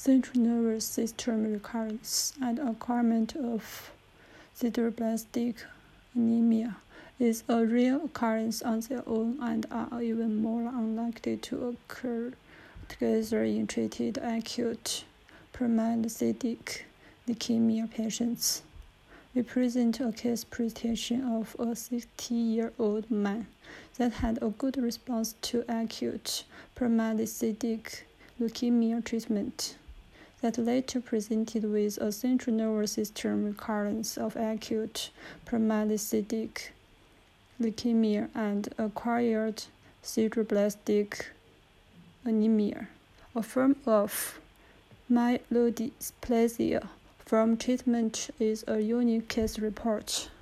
Central nervous system recurrence and acquirement of sideroblastic anemia is a rare occurrence on their own and are even more unlikely to occur together in treated acute promyelocytic leukemia patients. We present a case presentation of a 60-year-old man that had a good response to acute promyelocytic leukemia treatment, that later presented with a central nervous system recurrence of acute promyelocytic leukemia and acquired sideroblastic anemia, a form of myelodysplasia. From treatment is a unique case report.